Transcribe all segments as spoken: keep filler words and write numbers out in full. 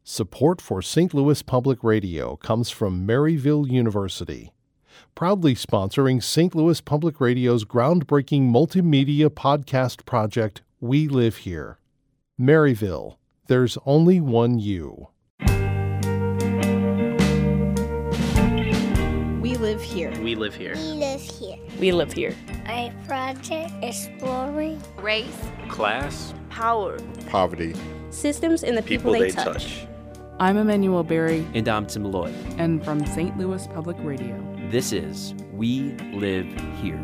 Support for Saint Louis Public Radio comes from Maryville University, proudly sponsoring Saint Louis Public Radio's groundbreaking multimedia podcast project, We Live Here. Maryville, there's only one you. We live here. We live here. We live here. We live here. A project exploring Race. Class. Power. Poverty. Systems and the people, People they, they touch. touch. I'm Emmanuel Berry. And I'm Tim Lloyd. And from Saint Louis Public Radio. This is We Live Here.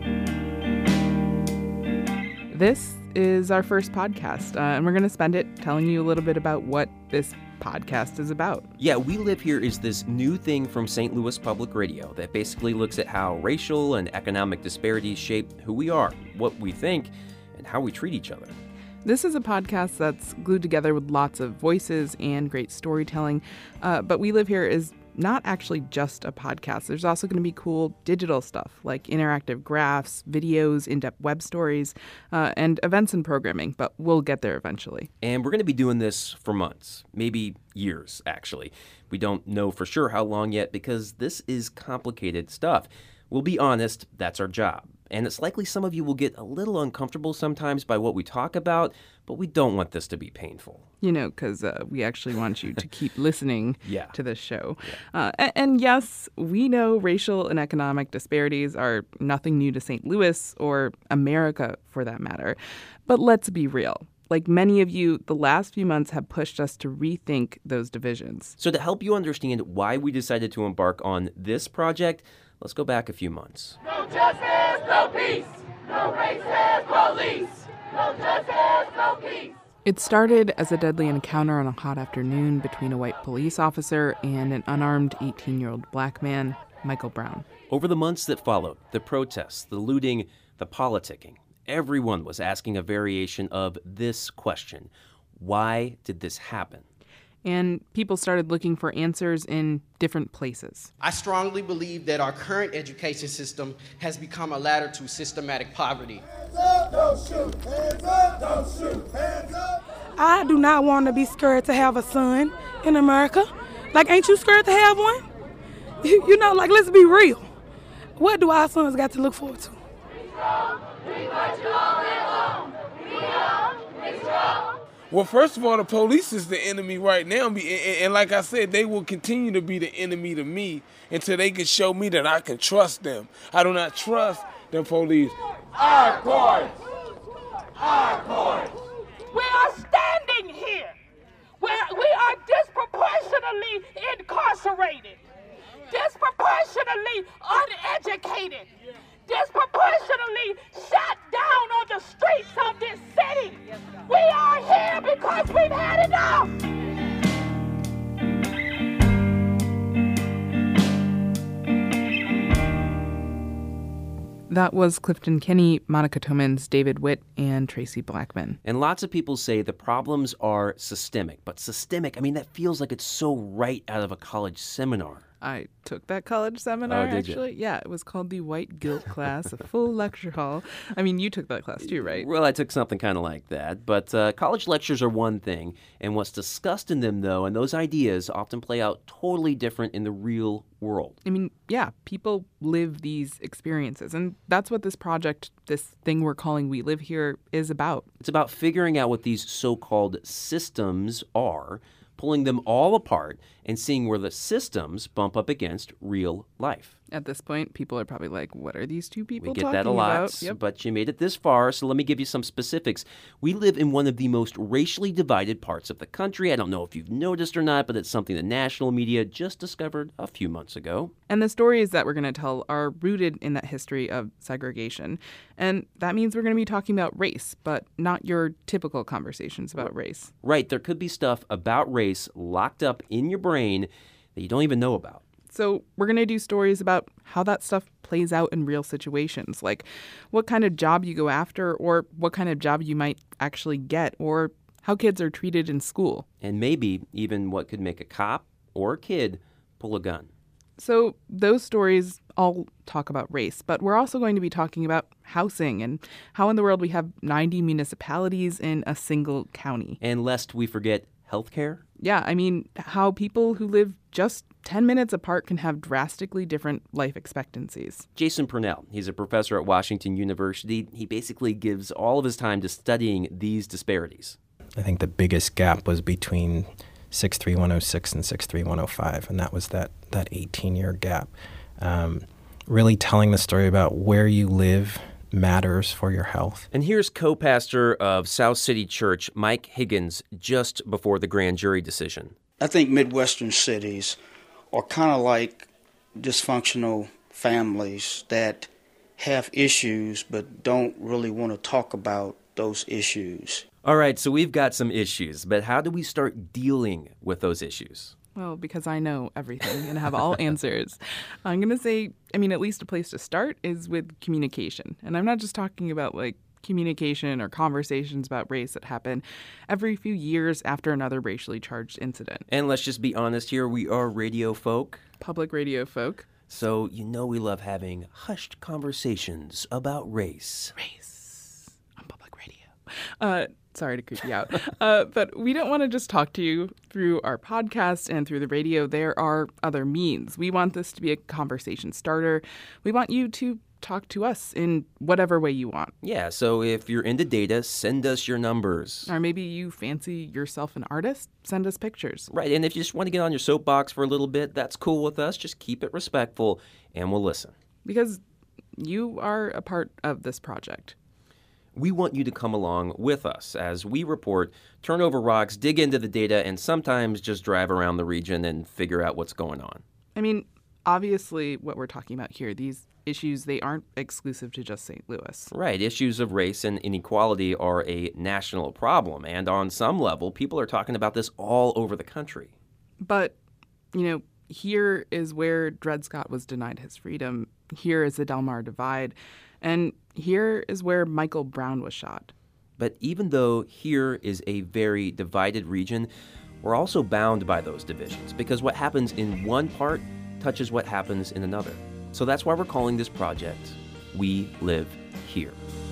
This is our first podcast, uh, and we're going to spend it telling you a little bit about what this podcast is about. Yeah, We Live Here is this new thing from Saint Louis Public Radio that basically looks at how racial and economic disparities shape who we are, what we think, and how we treat each other. This is a podcast that's glued together with lots of voices and great storytelling, uh, but We Live Here is not actually just a podcast. There's also going to be cool digital stuff like interactive graphs, videos, in-depth web stories, uh, and events and programming, but we'll get there eventually. And we're going to be doing this for months, maybe years, actually. We don't know for sure how long yet because this is complicated stuff. We'll be honest, that's our job. And it's likely some of you will get a little uncomfortable sometimes by what we talk about, but we don't want this to be painful. You know, because uh, we actually want you to keep listening yeah. to this show. Yeah. Uh, and, and yes, we know racial and economic disparities are nothing new to Saint Louis or America for that matter. But let's be real. Like many of you, the last few months have pushed us to rethink those divisions. So to help you understand why we decided to embark on this project, let's go back a few months. No justice, no peace. No racist police. No justice, no peace. It started as a deadly encounter on a hot afternoon between a white police officer and an unarmed eighteen-year-old black man, Michael Brown. Over the months that followed, the protests, the looting, the politicking, everyone was asking a variation of this question. Why did this happen? And people started looking for answers in different places. I strongly believe that our current education system has become a ladder to systematic poverty. Hands up, don't shoot. Hands up, don't shoot. Hands up. I do not want to be scared to have a son in America. Like, ain't you scared to have one? You, you know, like, let's be real. What do our sons got to look forward to? Well, first of all, the police is the enemy right now. And, and like I said, they will continue to be the enemy to me until they can show me that I can trust them. I do not trust the police. Our courts! Our courts! We are standing here where we are disproportionately incarcerated, disproportionately uneducated, disproportionately shot down on the streets of this city. We are here because we've had enough. That was Clifton Kinney, Monica Tomans, David Witt, and Tracy Blackman. And lots of people say the problems are systemic. But systemic, I mean, that feels like it's so right out of a college seminar. I took that college seminar, oh, did actually. You? Yeah, it was called the White Guilt class, a full lecture hall. I mean, you took that class too, right? Well, I took something kind of like that. But uh, college lectures are one thing, and what's discussed in them, though, and those ideas often play out totally different in the real world. I mean, yeah, people live these experiences, and that's what this project, this thing we're calling We Live Here, is about. It's about figuring out what these so-called systems are, pulling them all apart and seeing where the systems bump up against real life. At this point, people are probably like, what are these two people talking about? We get that a lot, yep. But you made it this far, so let me give you some specifics. We live in one of the most racially divided parts of the country. I don't know if you've noticed or not, but it's something the national media just discovered a few months ago. And the stories that we're going to tell are rooted in that history of segregation. And that means we're going to be talking about race, but not your typical conversations about race. Right. There could be stuff about race locked up in your brain that you don't even know about. So we're going to do stories about how that stuff plays out in real situations, like what kind of job you go after or what kind of job you might actually get or how kids are treated in school. And maybe even what could make a cop or a kid pull a gun. So those stories all talk about race, but we're also going to be talking about housing and how in the world we have ninety municipalities in a single county. And lest we forget healthcare. yeah, I mean, how people who live just ten minutes apart can have drastically different life expectancies. Jason Purnell, he's a professor at Washington University. He basically gives all of his time to studying these disparities. I think the biggest gap was between six three one oh six and six three one oh five, and that was that that eighteen-year gap. Um, really telling the story about where you live matters for your health. And here's co-pastor of South City Church, Mike Higgins, just before the grand jury decision. I think Midwestern cities are kind of like dysfunctional families that have issues but don't really want to talk about those issues. All right, so we've got some issues, but how do we start dealing with those issues? Well, because I know everything and have all answers. I'm going to say, I mean, at least a place to start is with communication. And I'm not just talking about like communication or conversations about race that happen every few years after another racially charged incident. And let's just be honest here, we are radio folk. Public radio folk. So you know we love having hushed conversations about race. Race on public radio. Uh, sorry to creep you out. uh, but we don't want to just talk to you through our podcast and through the radio. There are other means. We want this to be a conversation starter. We want you to talk to us in whatever way you want. Yeah, so if you're into data, send us your numbers. Or maybe you fancy yourself an artist, send us pictures. Right, and if you just want to get on your soapbox for a little bit, that's cool with us. Just keep it respectful, and we'll listen. Because you are a part of this project. We want you to come along with us as we report, turn over rocks, dig into the data, and sometimes just drive around the region and figure out what's going on. I mean, obviously, what we're talking about here, these issues, they aren't exclusive to just Saint Louis. Right. Issues of race and inequality are a national problem. And on some level, people are talking about this all over the country. But, you know, here is where Dred Scott was denied his freedom. Here is the Del Mar Divide. And here is where Michael Brown was shot. But even though here is a very divided region, we're also bound by those divisions because what happens in one part touches what happens in another. So that's why we're calling this project We Live Here.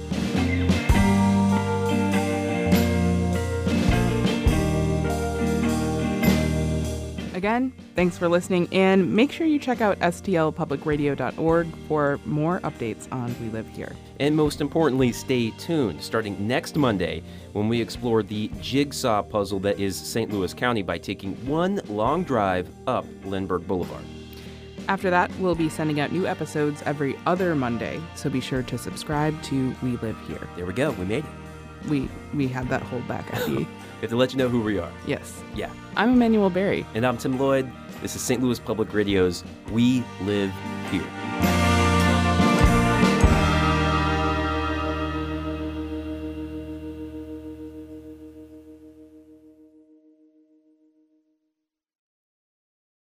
Again, thanks for listening, and make sure you check out S T L public radio dot org for more updates on We Live Here. And most importantly, stay tuned, starting next Monday when we explore the jigsaw puzzle that is Saint Louis County by taking one long drive up Lindbergh Boulevard. After that, we'll be sending out new episodes every other Monday, so be sure to subscribe to We Live Here. There we go. We made it. We we had that hold back, Abby. We have to let you know who we are. Yes. Yeah. I'm Emmanuel Berry. And I'm Tim Lloyd. This is Saint Louis Public Radio's We Live Here.